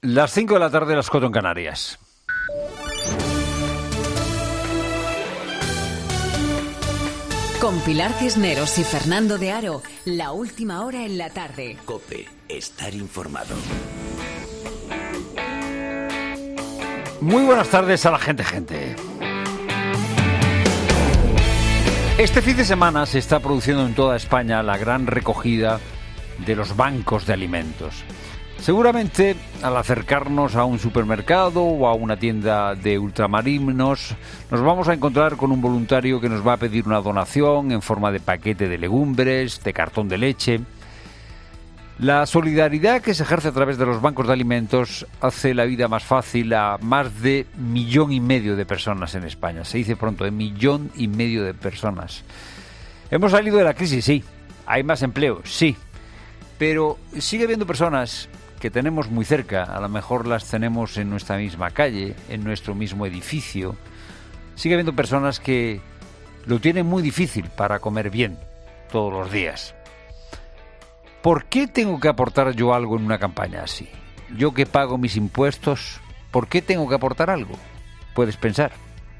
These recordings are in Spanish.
Las 5 de la tarde, las 4 en Canarias. Con Pilar Cisneros y Fernando de Aro, la última hora en la tarde. COPE, estar informado. Muy buenas tardes a la gente. Este fin de semana se está produciendo en toda España la gran recogida de los bancos de alimentos. Seguramente al acercarnos a un supermercado o a una tienda de ultramarinos nos vamos a encontrar con un voluntario que nos va a pedir una donación en forma de paquete de legumbres, de cartón de leche. La solidaridad que se ejerce a través de los bancos de alimentos hace la vida más fácil a más de 1,5 millones de personas en España. Se dice pronto, 1,5 millones de personas. Hemos salido de la crisis, sí. Hay más empleo, sí. Pero sigue habiendo personas que tenemos muy cerca, a lo mejor las tenemos en nuestra misma calle, en nuestro mismo edificio. Sigue habiendo personas que lo tienen muy difícil para comer bien todos los días. ¿Por qué tengo que aportar yo algo en una campaña así? Yo que pago mis impuestos, ¿por qué tengo que aportar algo? Puedes pensar.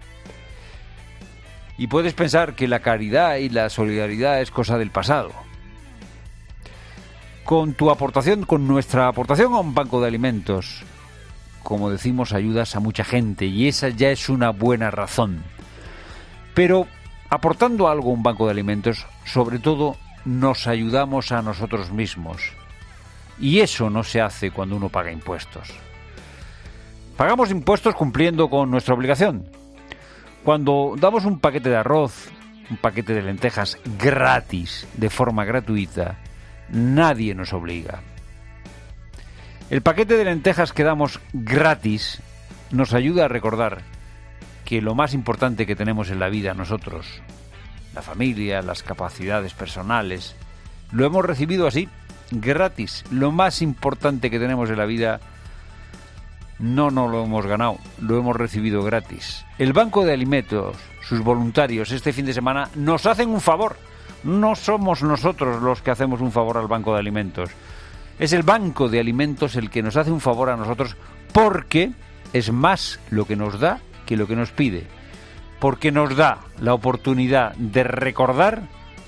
Y puedes pensar que la caridad y la solidaridad es cosa del pasado. Con tu aportación, con nuestra aportación a un banco de alimentos, como decimos, ayudas a mucha gente y esa ya es una buena razón. Pero aportando algo a un banco de alimentos, sobre todo, nos ayudamos a nosotros mismos. Y eso no se hace cuando uno paga impuestos. Pagamos impuestos cumpliendo con nuestra obligación. Cuando damos un paquete de arroz, un paquete de lentejas gratis, de forma gratuita, nadie nos obliga. El paquete de lentejas que damos gratis nos ayuda a recordar que lo más importante que tenemos en la vida nosotros, la familia, las capacidades personales, lo hemos recibido así, gratis. Lo más importante que tenemos en la vida no lo hemos ganado, lo hemos recibido gratis. El Banco de Alimentos, sus voluntarios, este fin de semana nos hacen un favor. No somos nosotros los que hacemos un favor al Banco de Alimentos. Es el Banco de Alimentos el que nos hace un favor a nosotros porque es más lo que nos da que lo que nos pide. Porque nos da la oportunidad de recordar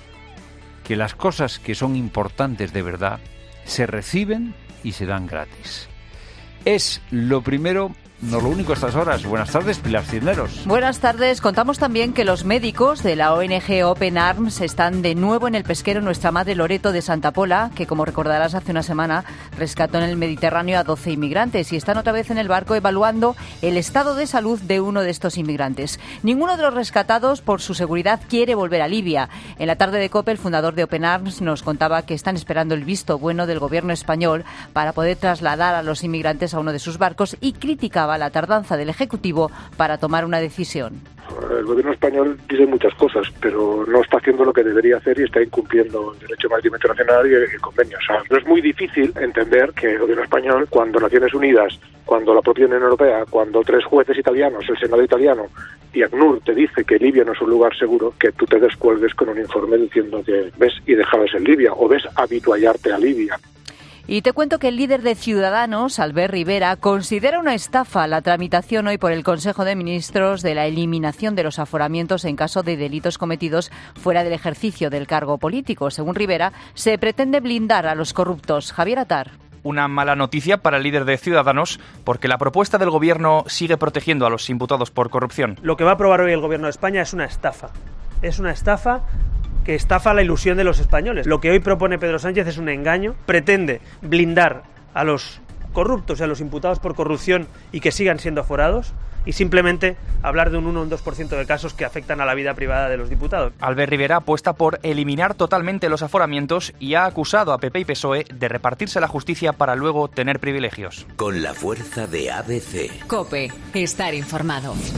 que las cosas que son importantes de verdad se reciben y se dan gratis. Es lo primero, no lo único a estas horas. Buenas tardes, Pilar Cisneros. Buenas tardes. Contamos también que los médicos de la ONG Open Arms están de nuevo en el pesquero Nuestra Madre Loreto de Santa Pola, que como recordarás hace una semana rescató en el Mediterráneo a 12 inmigrantes y están otra vez en el barco evaluando el estado de salud de uno de estos inmigrantes. Ninguno de los rescatados, por su seguridad, quiere volver a Libia. En la tarde de COPE, el fundador de Open Arms nos contaba que están esperando el visto bueno del gobierno español para poder trasladar a los inmigrantes a uno de sus barcos y criticaba la tardanza del Ejecutivo para tomar una decisión. El gobierno español dice muchas cosas, pero no está haciendo lo que debería hacer y está incumpliendo el derecho marítimo internacional y el convenio. O sea, no es muy difícil entender que el gobierno español, cuando Naciones Unidas, cuando la propia Unión Europea, cuando 3 jueces italianos, el Senado italiano y ACNUR te dice que Libia no es un lugar seguro, que tú te descuelgues con un informe diciendo que ves y dejabas en Libia o ves habituallarte a Libia. Y te cuento que el líder de Ciudadanos, Albert Rivera, considera una estafa la tramitación hoy por el Consejo de Ministros de la eliminación de los aforamientos en caso de delitos cometidos fuera del ejercicio del cargo político. Según Rivera, se pretende blindar a los corruptos. Javier Atar. Una mala noticia para el líder de Ciudadanos, porque la propuesta del Gobierno sigue protegiendo a los imputados por corrupción. Lo que va a aprobar hoy el Gobierno de España es una estafa. Es una estafa que estafa la ilusión de los españoles. Lo que hoy propone Pedro Sánchez es un engaño, pretende blindar a los corruptos y a los imputados por corrupción y que sigan siendo aforados, y simplemente hablar de un 1 o un 2% de casos que afectan a la vida privada de los diputados. Albert Rivera apuesta por eliminar totalmente los aforamientos y ha acusado a PP y PSOE de repartirse la justicia para luego tener privilegios. Con la fuerza de ABC. COPE, estar informado.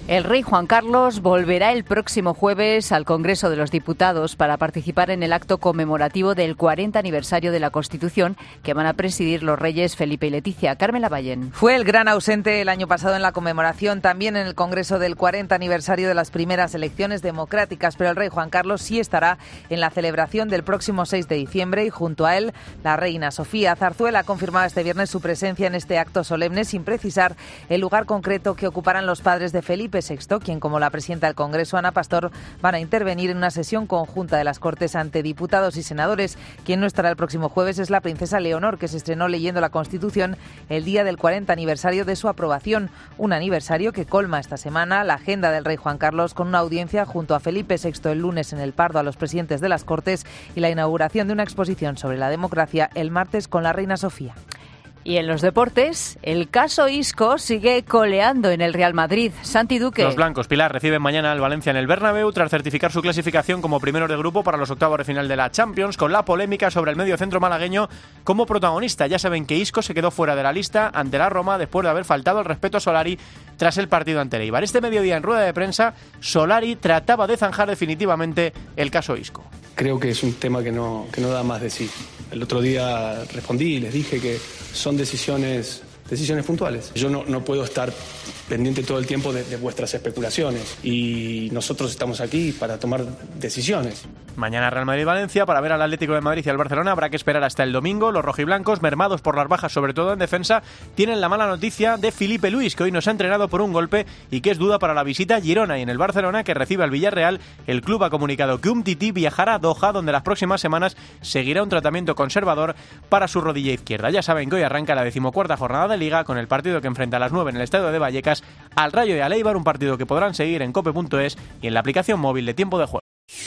El rey Juan Carlos volverá el próximo jueves al Congreso de los Diputados para participar en el acto conmemorativo del 40 aniversario de la Constitución que van a presidir los reyes Felipe y Leticia. Carmen Lavallén. Fue el gran ausente el año pasado en la conmemoración, también en el Congreso del 40 aniversario de las primeras elecciones democráticas, pero el rey Juan Carlos sí estará en la celebración del próximo 6 de diciembre y junto a él la reina Sofía. Zarzuela ha confirmado este viernes su presencia en este acto solemne sin precisar el lugar concreto que ocuparán los padres de Felipe VI, quien, como la presidenta del Congreso, Ana Pastor, van a intervenir en una sesión conjunta de las Cortes ante diputados y senadores. Quien no estará el próximo jueves es la princesa Leonor, que se estrenó leyendo la Constitución el día del 40 aniversario de su aprobación, un aniversario que colma esta semana la agenda del rey Juan Carlos con una audiencia junto a Felipe VI el lunes en el Pardo a los presidentes de las Cortes y la inauguración de una exposición sobre la democracia el martes con la reina Sofía. Y en los deportes, el caso Isco sigue coleando en el Real Madrid. Santi Duque. Los blancos, Pilar, reciben mañana al Valencia en el Bernabéu tras certificar su clasificación como primeros de grupo para los octavos de final de la Champions, con la polémica sobre el mediocentro malagueño como protagonista. Ya saben que Isco se quedó fuera de la lista ante la Roma después de haber faltado el respeto a Solari tras el partido ante el Eibar. Este mediodía en rueda de prensa, Solari trataba de zanjar definitivamente el caso Isco. Creo que es un tema que no da más de sí. El otro día respondí y les dije que son decisiones puntuales. Yo no puedo estar pendiente todo el tiempo de vuestras especulaciones y nosotros estamos aquí para tomar decisiones. Mañana Real Madrid-Valencia. Para ver al Atlético de Madrid y al Barcelona habrá que esperar hasta el domingo. Los rojiblancos, mermados por las bajas, sobre todo en defensa, tienen la mala noticia de Filipe Luis, que hoy nos ha entrenado por un golpe y que es duda para la visita a Girona. Y en el Barcelona, que recibe al Villarreal, el club ha comunicado que Umtiti viajará a Doha, donde las próximas semanas seguirá un tratamiento conservador para su rodilla izquierda. Ya saben que hoy arranca la 14ª jornada de Liga, con el partido que enfrenta a las 9 en el estadio de Vallecas al Rayo y al Eibar, un partido que podrán seguir en cope.es y en la aplicación móvil de Tiempo de Juego.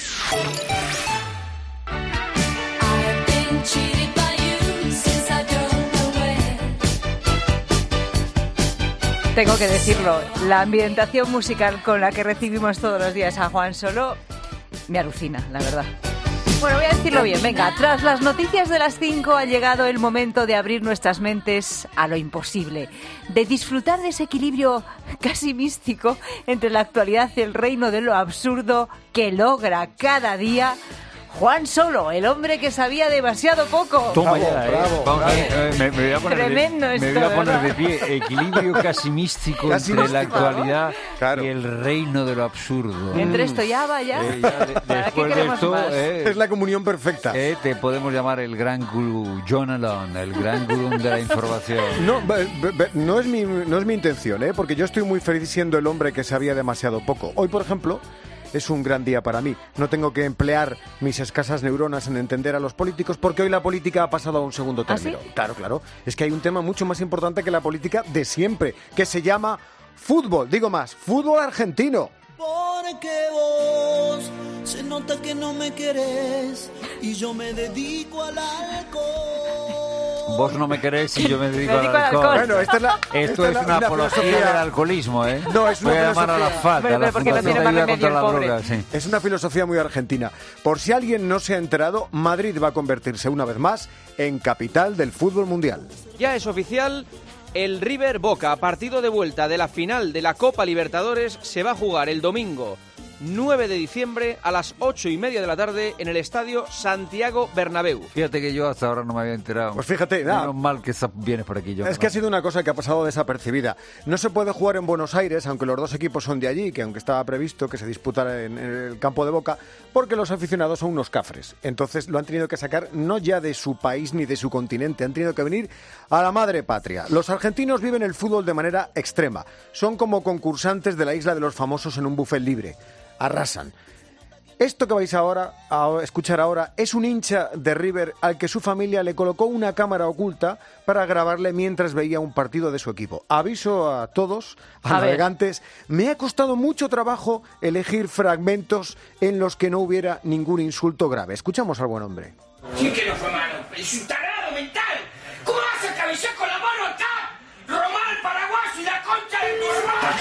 Tengo que decirlo, la ambientación musical con la que recibimos todos los días a Juan Solo me alucina, la verdad. Bueno, voy a decirlo bien. Venga, tras las noticias de las 5 ha llegado el momento de abrir nuestras mentes a lo imposible, de disfrutar de ese equilibrio casi místico entre la actualidad y el reino de lo absurdo que logra cada día Juan Solo, el hombre que sabía demasiado poco. Toma ya, bravo. Me voy a poner Tremendo me voy a poner de pie. Equilibrio casi místico entre la actualidad y el reino de lo absurdo. Entre esto ya va ya. Después de esto, es la comunión perfecta. Te podemos llamar el gran gurú, John Alon, el gran gurú de la información. No es mi intención, porque yo estoy muy feliz siendo el hombre que sabía demasiado poco. Hoy, por ejemplo, es un gran día para mí. No tengo que emplear mis escasas neuronas en entender a los políticos porque hoy la política ha pasado a un segundo término. ¿Ah, sí? Claro. Es que hay un tema mucho más importante que la política de siempre, que se llama fútbol. Digo más, fútbol argentino. Porque vos se nota que no me querés y yo me dedico al alcohol. Vos no me querés y yo me dedico al alcohol. Bueno, esto es una apología del alcoholismo, ¿eh? No, es una Voy a llamar a la FAT, a la Fundación de Ayuda contra la Droga. Sí. Es una filosofía muy argentina. Por si alguien no se ha enterado, Madrid va a convertirse una vez más en capital del fútbol mundial. Ya es oficial. El River Boca, partido de vuelta de la final de la Copa Libertadores, se va a jugar el domingo 9 de diciembre a las 8:30 de la tarde en el estadio Santiago Bernabéu. Fíjate que yo hasta ahora no me había enterado. Pues fíjate, menos mal que vienes por aquí, yo. Es que ha sido una cosa que ha pasado desapercibida. No se puede jugar en Buenos Aires, aunque los dos equipos son de allí, que aunque estaba previsto que se disputara en el campo de Boca, porque los aficionados son unos cafres. Entonces lo han tenido que sacar no ya de su país ni de su continente, han tenido que venir a la madre patria. Los argentinos viven el fútbol de manera extrema. Son como concursantes de la isla de los famosos en un buffet libre. Arrasan. Esto que vais a escuchar ahora es un hincha de River al que su familia le colocó una cámara oculta para grabarle mientras veía un partido de su equipo. Aviso a todos, a navegantes, me ha costado mucho trabajo elegir fragmentos en los que no hubiera ningún insulto grave. Escuchamos al buen hombre. ¿Quién que no fue malo? ¡Es un tarado mental! ¿Cómo vas a cabecear con la mano acá? ¡Román, paraguayo y la concha de tu hermano!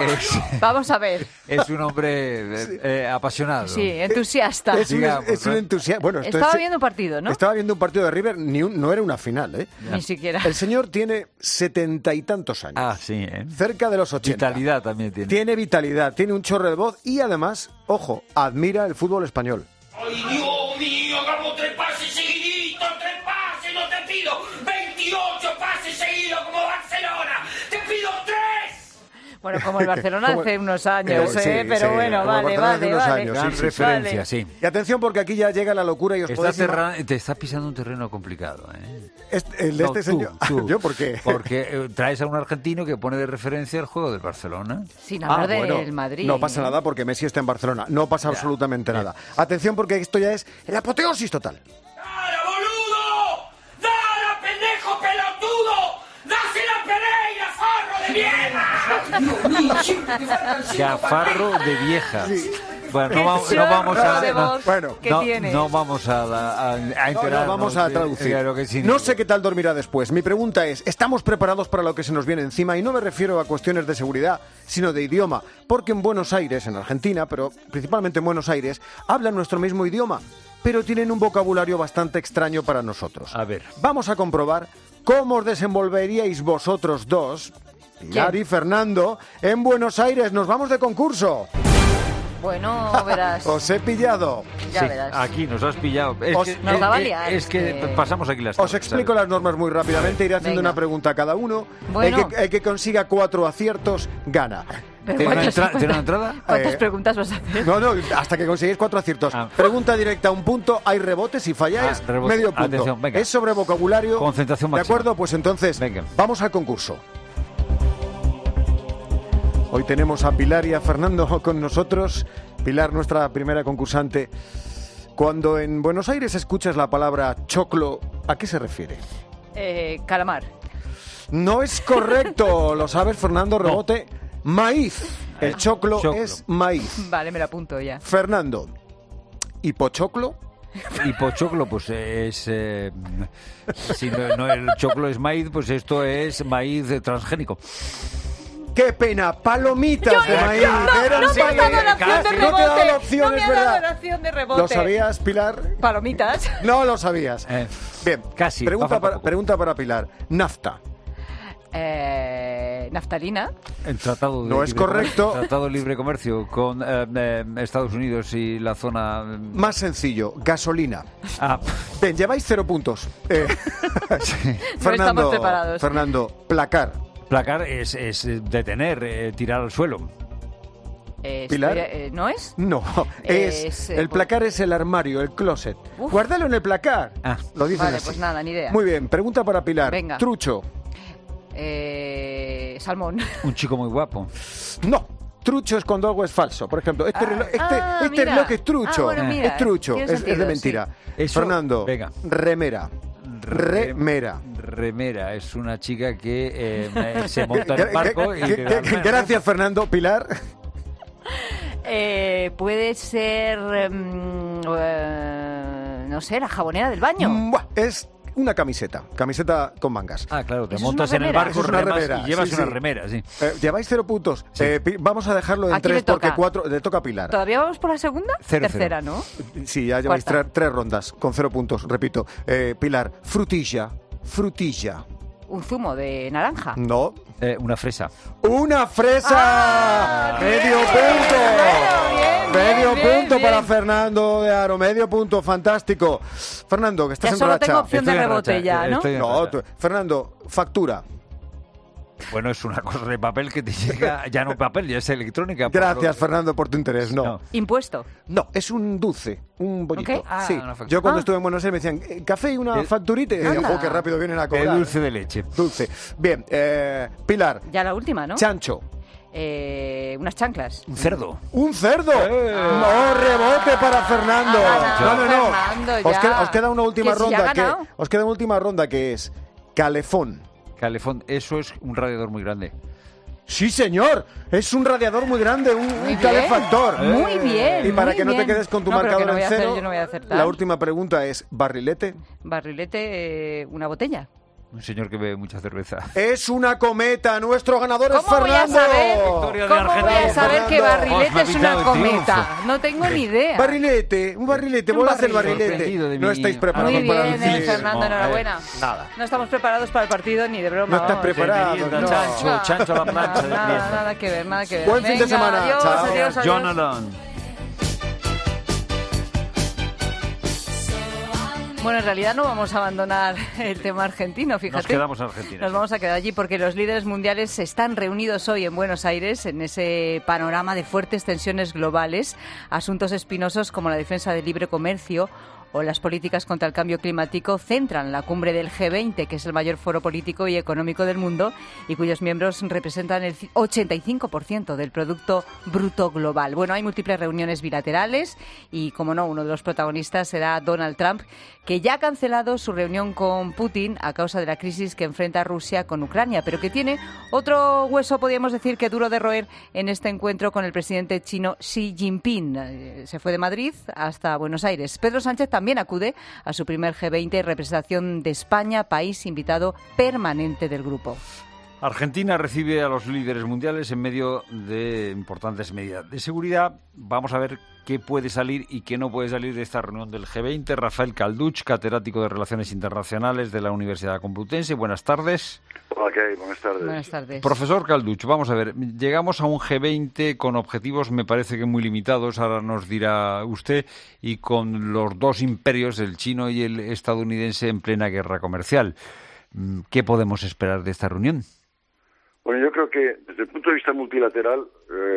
Vamos a ver. Es un hombre apasionado. Sí, entusiasta. Es un entusiasta. Bueno, Estaba viendo un partido, ¿no? Estaba viendo un partido de River, no era una final, ¿eh? Ni siquiera. El señor tiene 70 y tantos años. Ah, sí, ¿eh? Cerca de los 80. Vitalidad también tiene. Tiene vitalidad, tiene un chorro de voz y además, ojo, admira el fútbol español. ¡Ay, Dios mío! ¡Hagamos 3 pases seguiditos! ¡3 pases! ¡No te pido 28 pases seguidos como Barcelona! ¡Te pido 3! Bueno, como el Barcelona hace unos años, sí, pero sí, bueno, como el vale. Barcelona hace unos años, Gran sí, referencia, vale. sí. Y atención porque aquí ya llega la locura y os podéis... Te está pisando un terreno complicado, ¿eh? El de No, este tú, señor... tú. ¿Yo por qué? Porque traes a un argentino que pone de referencia el juego del Barcelona. Sin hablar del Madrid. No pasa nada porque Messi está en Barcelona. No pasa absolutamente nada. Atención porque esto ya es el apoteosis total. ¡Dale, boludo! ¡Dale, pendejo pelotudo! ¡Dásela a Pereira, forro de mierda! Gafarro de vieja. Sí. Bueno, no vamos a... Bueno, no vamos a enterarnos. No, vamos a traducir. De lo que significa. No sé qué tal dormirá después. Mi pregunta es, ¿estamos preparados para lo que se nos viene encima? Y no me refiero a cuestiones de seguridad, sino de idioma. Porque en Buenos Aires, en Argentina, pero principalmente en Buenos Aires, hablan nuestro mismo idioma, pero tienen un vocabulario bastante extraño para nosotros. A ver. Vamos a comprobar cómo os desenvolveríais vosotros dos, Pilar y Fernando, en Buenos Aires. Nos vamos de concurso. Bueno, verás. Os he pillado. Ya Sí, verás. aquí nos has pillado. Nos va a liar, es que pasamos aquí las Os cosas, explico ¿sabes? las normas muy rápidamente. Iré haciendo Venga. una pregunta a cada uno. Bueno. El que consiga 4 aciertos, gana. Pero ¿Tiene una ¿cuántas- ¿tiene una entrada? ¿Cuántas preguntas vas a hacer? No, hasta que consigáis 4 aciertos. Pregunta directa, un punto. Hay rebote. Si falláis, rebote. medio punto. Atención, venga. Es sobre vocabulario. Concentración ¿De máxima. acuerdo? Pues entonces, Venga. vamos al concurso. Hoy tenemos a Pilar y a Fernando con nosotros. Pilar, nuestra primera concursante. Cuando en Buenos Aires escuchas la palabra choclo, ¿a qué se refiere? Calamar. No es correcto. ¿Lo sabes, Fernando? Rebote. Maíz. El choclo es maíz. Vale, me lo apunto ya. Fernando. ¿Hipochoclo? Y pochoclo, pues es... si no el choclo es maíz, pues esto es maíz transgénico. ¡Qué pena! ¡Palomitas de maíz! Eran No me ha dado la opción de No te he dado rebote. la opción, No me es ha dado verdad. la opción de rebote. ¿Lo sabías, Pilar? Palomitas. No lo sabías. Bien, casi. Pregunta para Pilar. Nafta. Naftalina. El tratado de No es libre correcto. comercio, tratado de libre comercio con Estados Unidos y la zona... Más sencillo. Gasolina. Ah, Bien, lleváis 0 puntos. No estamos preparados. Fernando, placar. placar es detener, tirar al suelo. ¿Pilar? ¿No es? No, el placar es el armario, el closet. Uf. Guárdalo en el placar. Lo dicen Vale, así. pues nada, ni idea. Muy bien, pregunta para Pilar. Venga. Trucho. Salmón. Un chico muy guapo. No. Trucho es cuando algo es falso. Por ejemplo, este reloj mira. reloj es trucho. Bueno, mira, es trucho, tiene es sentido, de mentira. sí. Eso, Fernando, venga. remera. Remera. Remera es una chica que se monta en el barco y le da- Gracias, Fernando. Pilar. Puede ser, no sé, la jabonera del baño. Es una camiseta con mangas. Ah, claro, te Eso es montas una en el remera. barco, Eso es una remas remera, y llevas sí, una sí. remera, sí. Lleváis 0 puntos. Vamos a dejarlo en ¿A quién 3 le porque toca? 4 le toca a Pilar. ¿Todavía vamos por la segunda? Cero, Tercera, cero. ¿no? Sí, ya lleváis Cuarta. 3 rondas con 0 puntos, repito. Pilar, frutilla. Un zumo de naranja. No. Una fresa. ¡Una fresa! ¡Medio punto! Medio punto para Fernando de Aro, medio punto, fantástico. Fernando, que estás Ya en solo racha. tengo opción de Estoy en rebote racha, ya, ¿no? estoy en No, racha. Fernando, factura. Bueno, es una cosa de papel que te llega, ya no papel, ya es electrónica. Gracias, Fernando, por tu interés. No. Impuesto. No, es un dulce, un bollito. ¿Ok? Ah, Sí. una factura. Yo cuando estuve en Buenos Aires me decían, café y una facturita. Y decía, Anda. "Jo, qué rápido vienen a De cobrar. dulce de leche. Dulce. Bien, Pilar, Ya la última, ¿no? chancho. Unas chanclas. Un cerdo. ¡Un cerdo! No, rebote para Fernando. Ha ganado No. Fernando, Os ya. queda una última Que si ya ronda. ha ganado. Os queda una última ronda que es calefón. Calefón, eso es un radiador muy grande. Sí, señor. Es un radiador muy grande, un bien. calefactor. Muy bien. Y para muy que no te bien. quedes con tu No, pero marcador que no voy en a hacer, cero, yo no voy a acertar. la última pregunta es, ¿barrilete? Barrilete, una botella. Un señor que bebe mucha cerveza. Es una cometa. Nuestro ganador es ¿Cómo voy a Fernando. saber? Victoria de ¿Cómo voy a Argentina. saber que barrilete es una cometa? No tengo ni idea. Barrilete, un barrilete, bola hacer barrilete. Sorprendido de No mí. estáis preparados Muy para bien, lucir. Fernando, enhorabuena. Nada. No estamos preparados para el partido ni de broma. No estás vamos. preparado. merienda, No. chancho a la plancha de Nada, pieza. nada que ver, nada que ver. Buen fin de Venga, semana. Adiós, Chao. adiós, adiós. Jonathan. Bueno, en realidad no vamos a abandonar el tema argentino, fíjate. Nos quedamos en Argentina. Nos sí. vamos a quedar allí porque los líderes mundiales están reunidos hoy en Buenos Aires en ese panorama de fuertes tensiones globales, asuntos espinosos como la defensa del libre comercio o las políticas contra el cambio climático centran la cumbre del G20, que es el mayor foro político y económico del mundo y cuyos miembros representan el 85% del Producto Bruto Global. Bueno, hay múltiples reuniones bilaterales y, como no, uno de los protagonistas será Donald Trump, que ya ha cancelado su reunión con Putin a causa de la crisis que enfrenta Rusia con Ucrania, pero que tiene otro hueso, podríamos decir, que duro de roer en este encuentro con el presidente chino Xi Jinping. Se fue de Madrid hasta Buenos Aires. Pedro Sánchez también acude a su primer G20 en representación de España, país invitado permanente del grupo. Argentina recibe a los líderes mundiales en medio de importantes medidas de seguridad. Vamos a ver qué puede salir y qué no puede salir de esta reunión del G20. Rafael Calduch, catedrático de Relaciones Internacionales de la Universidad Complutense. Buenas tardes. Hola, ¿qué hay? Buenas tardes. Buenas tardes. Profesor Calduch, vamos a ver. Llegamos a un G20 con objetivos, me parece que muy limitados, ahora nos dirá usted, y con los dos imperios, el chino y el estadounidense, en plena guerra comercial. ¿Qué podemos esperar de esta reunión? Bueno, yo creo que desde el punto de vista multilateral,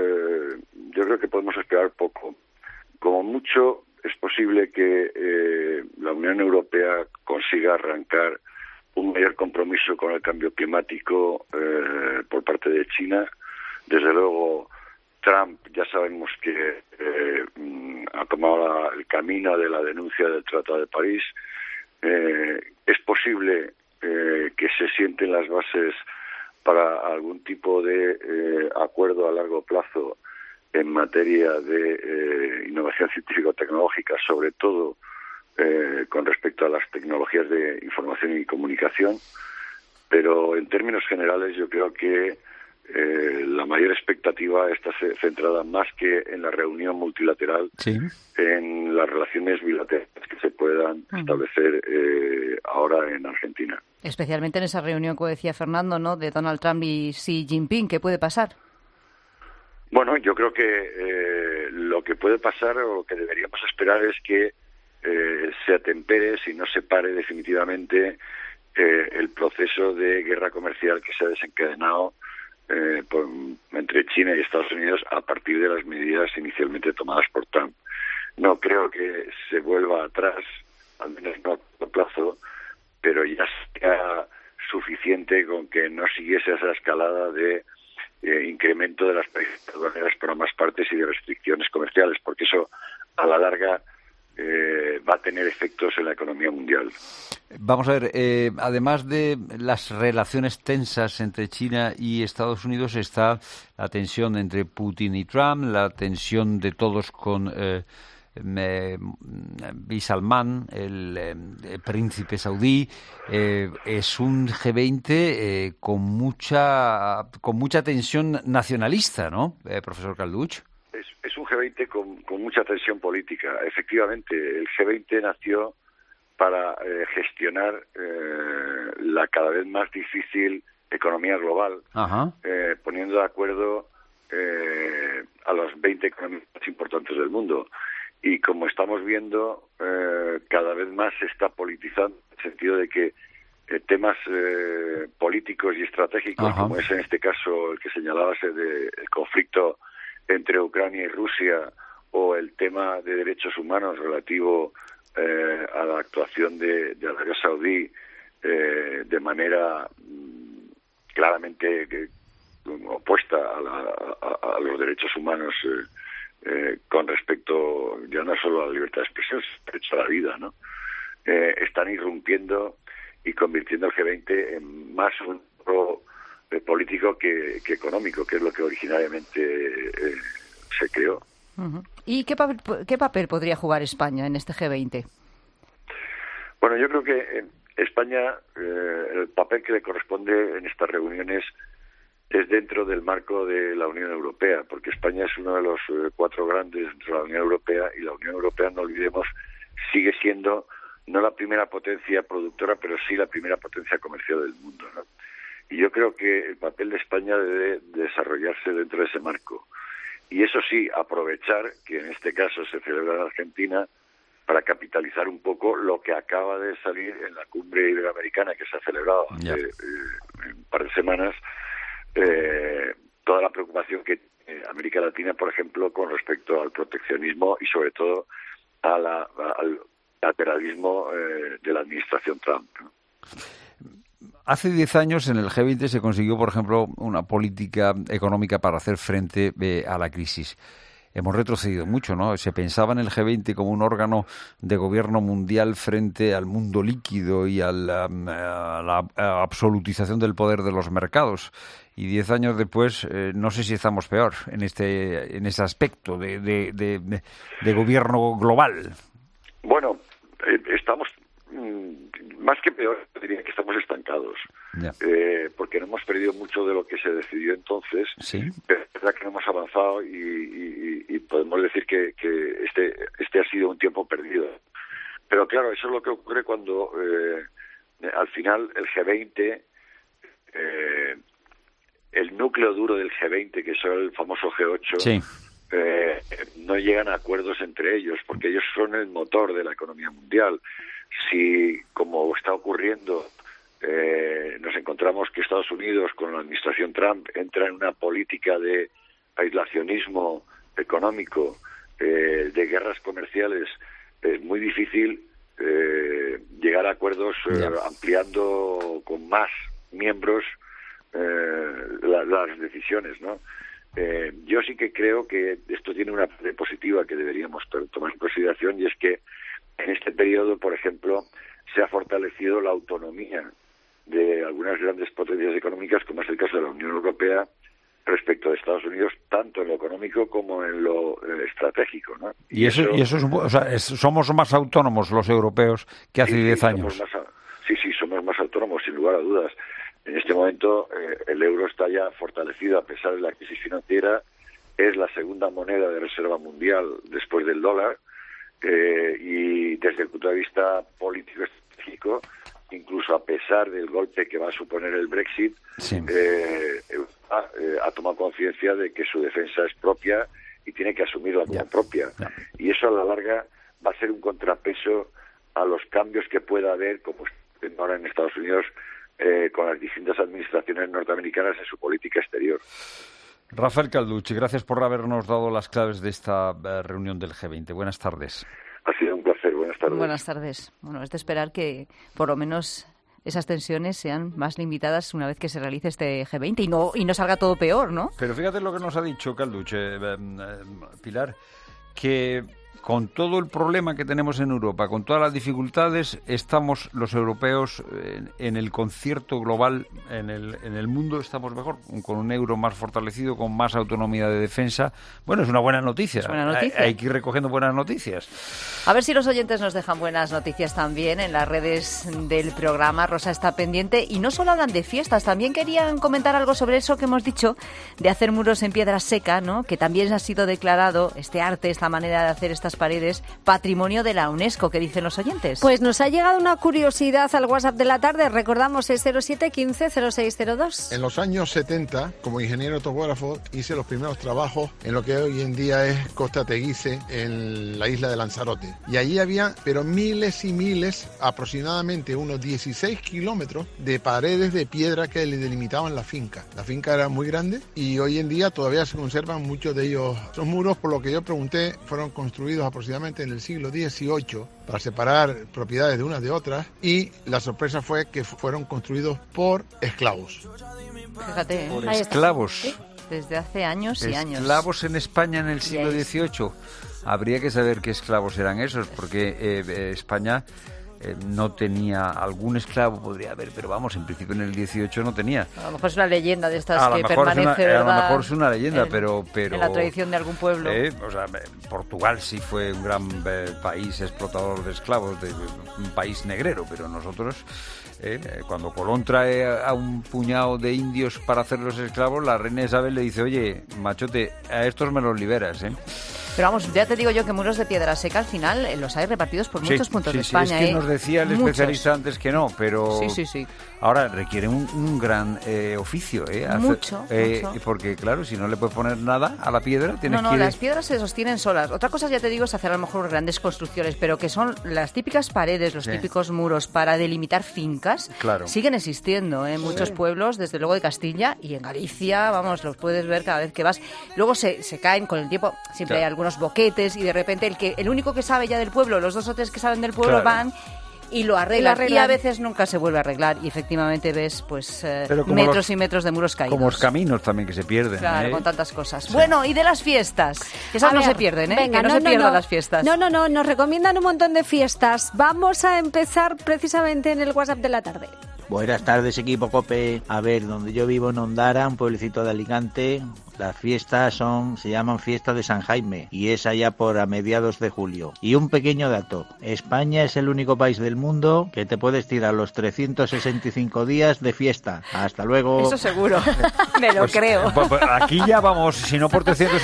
yo creo que podemos esperar poco. Como mucho, es posible que la Unión Europea consiga arrancar un mayor compromiso con el cambio climático por parte de China. Desde luego, Trump ya sabemos que ha tomado el camino de la denuncia del Tratado de París. Es posible que se sienten las bases para algún tipo de acuerdo a largo plazo en materia de innovación científico-tecnológica, sobre todo con respecto a las tecnologías de información y comunicación, pero en términos generales yo creo que la mayor expectativa está centrada más que en la reunión multilateral, sí, en las relaciones bilaterales que se puedan establecer ahora en Argentina. Especialmente en esa reunión, como decía Fernando, ¿no?, de Donald Trump y Xi Jinping. ¿Qué puede pasar? Bueno, yo creo que lo que puede pasar o lo que deberíamos esperar es que se atempere, si no se pare definitivamente, el proceso de guerra comercial que se ha desencadenado entre China y Estados Unidos a partir de las medidas inicialmente tomadas por Trump. No creo que se vuelva atrás, al menos no a corto plazo, pero ya sea suficiente con que no siguiese esa escalada de incremento de las tarifas por ambas partes y de restricciones comerciales, porque eso a la larga va a tener efectos en la economía mundial. Vamos a ver, además de las relaciones tensas entre China y Estados Unidos, está la tensión entre Putin y Trump, la tensión de todos con Bin Salman, el príncipe saudí. Es un G20 con mucha tensión nacionalista, ¿no, profesor Calduch? Es un G20 con mucha tensión política. Efectivamente, el G20 nació para gestionar la cada vez más difícil economía global, poniendo de acuerdo a las 20 economías más importantes del mundo. Y como estamos viendo, cada vez más se está politizando, en el sentido de que temas políticos y estratégicos, como es en este caso el que señalabas, el conflicto entre Ucrania y Rusia, o el tema de derechos humanos relativo a la actuación de Arabia Saudí de manera claramente opuesta a los derechos humanos con respecto ya no solo a la libertad de expresión, sino al derecho a la vida, ¿no? Están irrumpiendo y convirtiendo el G20 en más un foro político que económico, que es lo que originariamente se creó. ¿Y qué papel podría jugar España en este G20? Bueno, yo creo que España, el papel que le corresponde en estas reuniones es dentro del marco de la Unión Europea, porque España es uno de los 4 grandes dentro de la Unión Europea, y la Unión Europea, no olvidemos, sigue siendo no la primera potencia productora, pero sí la primera potencia comercial del mundo, ¿no? Y yo creo que el papel de España debe desarrollarse dentro de ese marco. Y eso sí, aprovechar que en este caso se celebra en Argentina para capitalizar un poco lo que acaba de salir en la cumbre iberoamericana que se ha celebrado hace un par de semanas, toda la preocupación que tiene América Latina, por ejemplo, con respecto al proteccionismo y sobre todo al lateralismo de la administración Trump, ¿no? Hace 10 años en el G20 se consiguió, por ejemplo, una política económica para hacer frente a la crisis. Hemos retrocedido mucho, ¿no? Se pensaba en el G20 como un órgano de gobierno mundial frente al mundo líquido y a la absolutización del poder de los mercados. Y 10 años después, no sé si estamos peor en ese aspecto de gobierno global. Bueno, estamos más que peor, diría que estamos estancados, porque no hemos perdido mucho de lo que se decidió entonces. Sí. Pero es verdad que no hemos avanzado y podemos decir que este ha sido un tiempo perdido. Pero claro, eso es lo que ocurre cuando al final el G20, el núcleo duro del G20, que es el famoso G8, sí, no llegan a acuerdos entre ellos, porque ellos son el motor de la economía mundial. Si, como está ocurriendo, nos encontramos que Estados Unidos, con la administración Trump, entra en una política de aislacionismo económico, de guerras comerciales, es muy difícil llegar a acuerdos ampliando con más miembros las decisiones, ¿no? Yo sí que creo que esto tiene una parte positiva que deberíamos tomar en consideración, y es que en este periodo, por ejemplo, se ha fortalecido la autonomía de algunas grandes potencias económicas, como es el caso de la Unión Europea, respecto de Estados Unidos, tanto en lo económico como en lo estratégico, ¿no? Y eso es o sea, somos más autónomos los europeos que hace 10 años. Somos más autónomos, sin lugar a dudas. En este momento el euro está ya fortalecido a pesar de la crisis financiera, es la segunda moneda de reserva mundial después del dólar, y desde el punto de vista político estratégico, incluso a pesar del golpe que va a suponer el Brexit, ha tomado conciencia de que su defensa es propia y tiene que asumirla como propia. Y eso a la larga va a ser un contrapeso a los cambios que pueda haber, como ahora en Estados Unidos, con las distintas administraciones norteamericanas en su política exterior. Rafael Calducci, gracias por habernos dado las claves de esta reunión del G20. Buenas tardes. Ha sido un placer. Buenas tardes. Buenas tardes. Bueno, es de esperar que por lo menos esas tensiones sean más limitadas una vez que se realice este G20 y no salga todo peor, ¿no? Pero fíjate lo que nos ha dicho Calducci, Pilar, que con todo el problema que tenemos en Europa, con todas las dificultades, estamos los europeos en el concierto global, en el mundo estamos mejor, con un euro más fortalecido, con más autonomía de defensa. Bueno, es una buena noticia. Es buena noticia. Hay que ir recogiendo buenas noticias. A ver si los oyentes nos dejan buenas noticias también en las redes del programa. Rosa está pendiente y no solo hablan de fiestas, también querían comentar algo sobre eso que hemos dicho de hacer muros en piedra seca, ¿no? Que también ha sido declarado este arte, esta manera de hacer estas paredes, patrimonio de la UNESCO. ¿Qué dicen los oyentes? Pues nos ha llegado una curiosidad al WhatsApp de la tarde. Recordamos, es 07150602. En los años 70, como ingeniero topógrafo, hice los primeros trabajos en lo que hoy en día es Costa Teguise, en la isla de Lanzarote. Y allí había, pero miles y miles, aproximadamente unos 16 kilómetros de paredes de piedra que le delimitaban la finca. La finca era muy grande y hoy en día todavía se conservan muchos de ellos. Esos muros, por lo que yo pregunté, fueron construidos aproximadamente en el siglo XVIII para separar propiedades de unas de otras, y la sorpresa fue que fueron construidos por esclavos. Fíjate, por esclavos. ¿Sí? Desde hace años y años. Esclavos en España en el siglo XVIII. Habría que saber qué esclavos eran esos, porque España no tenía algún esclavo, podría haber, pero vamos, en principio en el 18 no tenía. A lo mejor es una leyenda de estas que mejor permanece, ¿verdad? A lo mejor es una leyenda, pero en la tradición de algún pueblo. O sea, Portugal sí fue un gran país explotador de esclavos, un país negrero, pero nosotros, cuando Colón trae a un puñado de indios para hacerlos esclavos, la reina Isabel le dice, oye, machote, a estos me los liberas, Pero vamos, ya te digo yo que muros de piedra seca al final los hay repartidos por muchos puntos de España. Es que nos decía el especialista antes que no, pero sí. Ahora requiere un gran oficio. Mucho. Porque claro, si no le puedes poner nada a la piedra, tienes que... las piedras se sostienen solas. Otra cosa, ya te digo, es hacer a lo mejor grandes construcciones, pero que son las típicas paredes, los típicos muros para delimitar fincas, siguen existiendo en muchos pueblos, desde luego de Castilla y en Galicia, vamos, los puedes ver cada vez que vas. Luego se caen con el tiempo, siempre hay algunos boquetes y de repente el único que sabe ya del pueblo, los 2 o 3 que saben del pueblo van y lo arreglan. Y a veces nunca se vuelve a arreglar y efectivamente ves pues metros y metros de muros caídos. Como los caminos también que se pierden. Claro, con tantas cosas. Bueno, y de las fiestas. Esas no se pierden, venga, que no se pierdan las fiestas. No, nos recomiendan un montón de fiestas. Vamos a empezar precisamente en el WhatsApp de la tarde. Buenas tardes, equipo COPE. A ver, donde yo vivo en Ondara, un pueblecito de Alicante, las fiestas se llaman Fiesta de San Jaime y es allá por a mediados de julio. Y un pequeño dato, España es el único país del mundo que te puedes tirar los 365 días de fiesta. Hasta luego. Eso seguro, me lo creo. Aquí ya vamos, si no por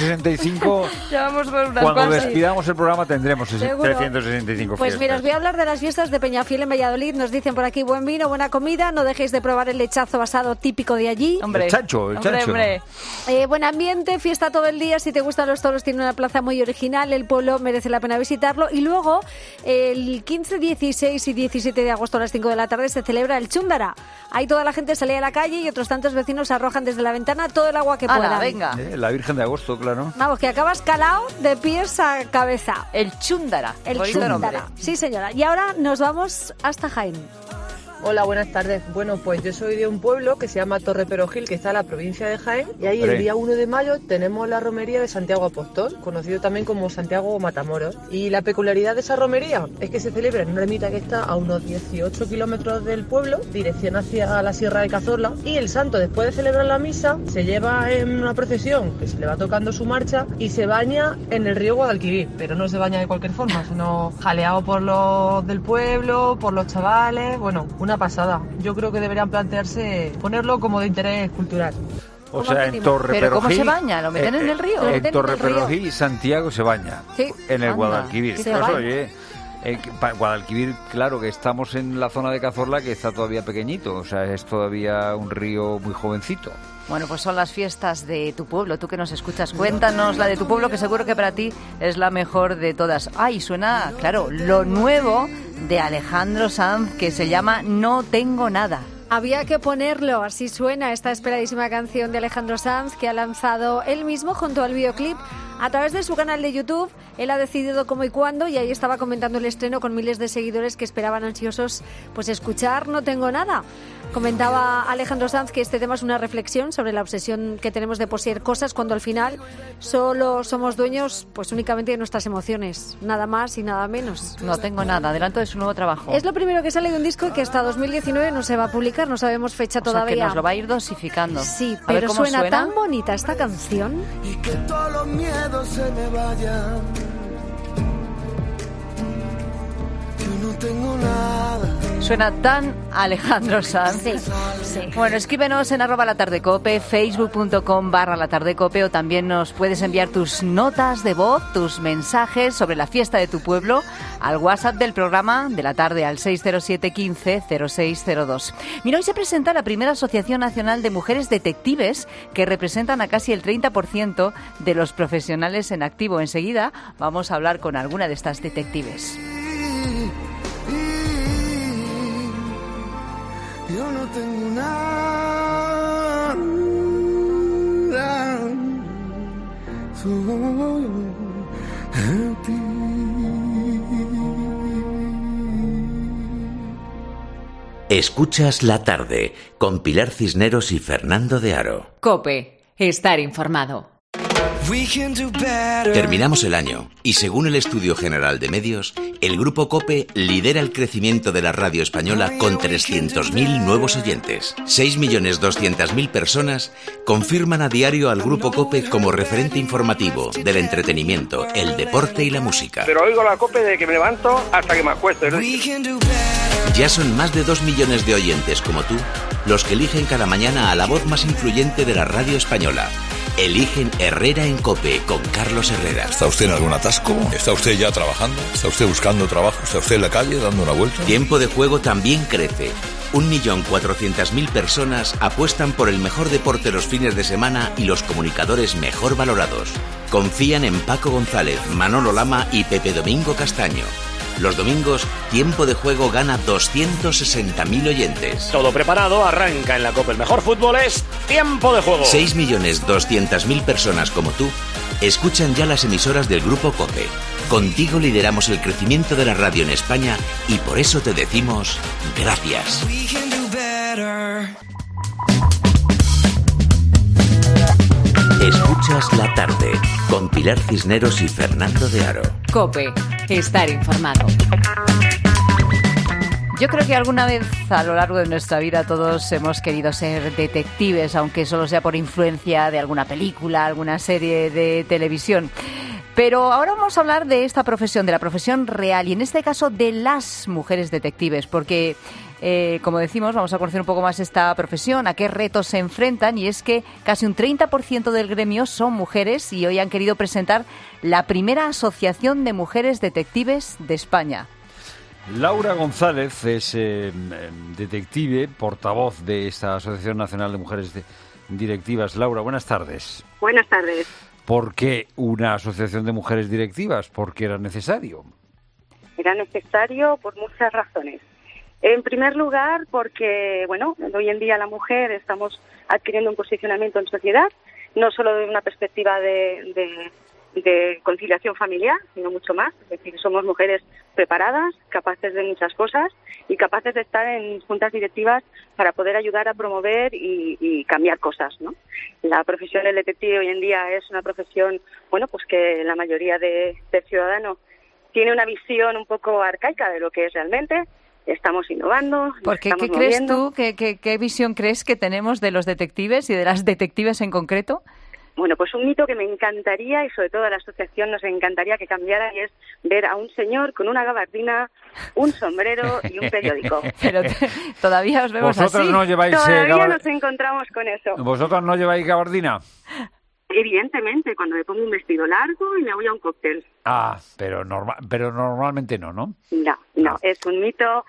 365, ya vamos por unas cuando despidamos el programa tendremos 365 fiestas. Pues mira, os voy a hablar de las fiestas de Peñafiel en Valladolid. Nos dicen por aquí, buen vino, buena comida, no dejéis de probar el lechazo basado típico de allí. Hombre, el chancho. Buen ambiente, fiesta todo el día. Si te gustan los toros, tiene una plaza muy original. El pueblo merece la pena visitarlo. Y luego, el 15, 16 y 17 de agosto a las 5 de la tarde se celebra el Chúndara. Ahí toda la gente sale a la calle y otros tantos vecinos arrojan desde la ventana todo el agua que puedan. Venga. La Virgen de Agosto, claro. Vamos, que acabas calao de pies a cabeza. El Chúndara. El Chúndara. Sí, señora. Y ahora nos vamos hasta Jaén. Hola, buenas tardes. Bueno, pues yo soy de un pueblo que se llama Torre Perojil, que está en la provincia de Jaén, y ahí el día 1 de mayo tenemos la romería de Santiago Apóstol, conocido también como Santiago Matamoros. Y la peculiaridad de esa romería es que se celebra en una ermita que está a unos 18 kilómetros del pueblo, dirección hacia la Sierra de Cazorla, y el santo, después de celebrar la misa, se lleva en una procesión que se le va tocando su marcha y se baña en el río Guadalquivir, pero no se baña de cualquier forma, sino jaleado por los del pueblo, por los chavales, bueno, una pasada. Yo creo que deberían plantearse ponerlo como de interés cultural. O sea, en Torre Perojil... ¿Pero cómo se baña? ¿Lo meten en el río? En Torre Perojil y Santiago se baña. Sí. En el Guadalquivir. Pues, oye, Guadalquivir, claro que estamos en la zona de Cazorla, que está todavía pequeñito. O sea, es todavía un río muy jovencito. Bueno, pues son las fiestas de tu pueblo. Tú que nos escuchas, cuéntanos la de tu pueblo, que seguro que para ti es la mejor de todas. Ay, suena, claro, lo nuevo de Alejandro Sanz, que se llama No Tengo Nada. Había que ponerlo, así suena esta esperadísima canción de Alejandro Sanz, que ha lanzado él mismo junto al videoclip a través de su canal de YouTube. Él ha decidido cómo y cuándo, y ahí estaba comentando el estreno con miles de seguidores que esperaban ansiosos pues escuchar No Tengo Nada. Comentaba Alejandro Sanz que este tema es una reflexión sobre la obsesión que tenemos de poseer cosas cuando al final solo somos dueños pues únicamente de nuestras emociones, nada más y nada menos. No tengo nada, adelanto de su nuevo trabajo. Es lo primero que sale de un disco que hasta 2019 no se va a publicar, no sabemos fecha todavía. O sea, que nos lo va a ir dosificando. Sí, pero suena tan bonita esta canción. Y que todos los miedos se me vayan. Yo no tengo nada. Suena tan Alejandro Sanz. Sí. Bueno, escríbenos en @latardecope, facebook.com/latardecope, o también nos puedes enviar tus notas de voz, tus mensajes sobre la fiesta de tu pueblo al WhatsApp del programa de la tarde al 607 15 0602. Mira, hoy se presenta la primera Asociación Nacional de Mujeres Detectives, que representan a casi el 30% de los profesionales en activo. Enseguida vamos a hablar con alguna de estas detectives. Yo no tengo nada, solo en ti. Escuchas La Tarde con Pilar Cisneros y Fernando de Aro. COPE, estar informado. Terminamos el año y según el Estudio General de Medios, el Grupo COPE lidera el crecimiento de la radio española con 300.000 nuevos oyentes. 6.200.000 personas confirman a diario al Grupo COPE como referente informativo del entretenimiento, el deporte y la música. Pero oigo la COPE de que me levanto hasta que me acuesto. Ya son más de 2 millones de oyentes como tú los que eligen cada mañana a la voz más influyente de la radio española. Eligen Herrera en COPE con Carlos Herrera. ¿Está usted en algún atasco? ¿Está usted ya trabajando? ¿Está usted buscando trabajo? ¿Está usted en la calle dando una vuelta? Tiempo de Juego también crece. 1.400.000 personas apuestan por el mejor deporte los fines de semana y los comunicadores mejor valorados. Confían en Paco González, Manolo Lama y Pepe Domingo Castaño. Los domingos, Tiempo de Juego gana 260.000 oyentes. Todo preparado, arranca en la COPE. El mejor fútbol es Tiempo de Juego. 6.200.000 personas como tú escuchan ya las emisoras del Grupo COPE. Contigo lideramos el crecimiento de la radio en España y por eso te decimos gracias. Escuchas La Tarde con Pilar Cisneros y Fernando de Aro. COPE. Estar informado. Yo creo que alguna vez a lo largo de nuestra vida todos hemos querido ser detectives, aunque solo sea por influencia de alguna película, alguna serie de televisión. Pero ahora vamos a hablar de esta profesión, de la profesión real, y en este caso de las mujeres detectives, porque, como decimos, vamos a conocer un poco más esta profesión, a qué retos se enfrentan, y es que casi un 30% del gremio son mujeres y hoy han querido presentar la primera asociación de mujeres detectives de España. Laura González es detective, portavoz de esta Asociación Nacional de Mujeres Directivas. Laura, buenas tardes. Buenas tardes. ¿Por qué una asociación de mujeres directivas? ¿Por qué era necesario? Era necesario por muchas razones. En primer lugar, porque, bueno, hoy en día la mujer estamos adquiriendo un posicionamiento en sociedad, no solo de una perspectiva de conciliación familiar, sino mucho más. Es decir, somos mujeres preparadas, capaces de muchas cosas y capaces de estar en juntas directivas para poder ayudar a promover y cambiar cosas, ¿no? La profesión del detective hoy en día es una profesión, bueno, pues que la mayoría del ciudadano tiene una visión un poco arcaica de lo que es realmente. Estamos innovando. Porque, ¿qué crees tú? ¿Qué visión crees que tenemos de los detectives y de las detectives en concreto? Bueno, pues un mito que me encantaría y sobre todo a la asociación nos encantaría que cambiara y es ver a un señor con una gabardina, un sombrero y un periódico. Pero todavía os vemos ¿Vosotros así. No lleváis todavía nos encontramos con eso. ¿Vosotros no lleváis gabardina? Evidentemente, cuando me pongo un vestido largo y me voy a un cóctel. Ah, pero normalmente no, ¿no? No, es un mito,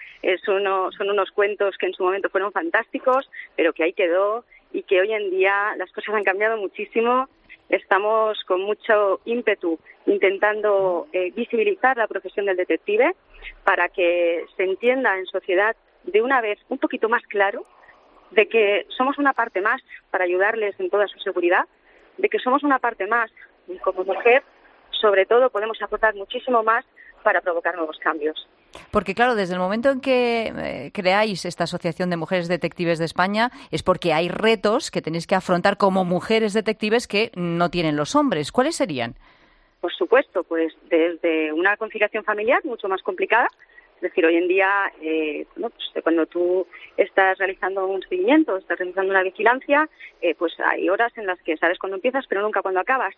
son unos cuentos que en su momento fueron fantásticos, pero que ahí quedó y que hoy en día las cosas han cambiado muchísimo. Estamos con mucho ímpetu intentando visibilizar la profesión del detective para que se entienda en sociedad de una vez un poquito más claro de que somos una parte más para ayudarles en toda su seguridad, de que somos una parte más y como mujer, sobre todo, podemos aportar muchísimo más para provocar nuevos cambios. Porque, claro, desde el momento en que creáis esta Asociación de Mujeres Detectives de España es porque hay retos que tenéis que afrontar como mujeres detectives que no tienen los hombres. ¿Cuáles serían? Por supuesto, pues desde una conciliación familiar mucho más complicada. Es decir, hoy en día, pues cuando tú estás realizando un seguimiento, estás realizando una vigilancia, pues hay horas en las que sabes cuándo empiezas, pero nunca cuándo acabas.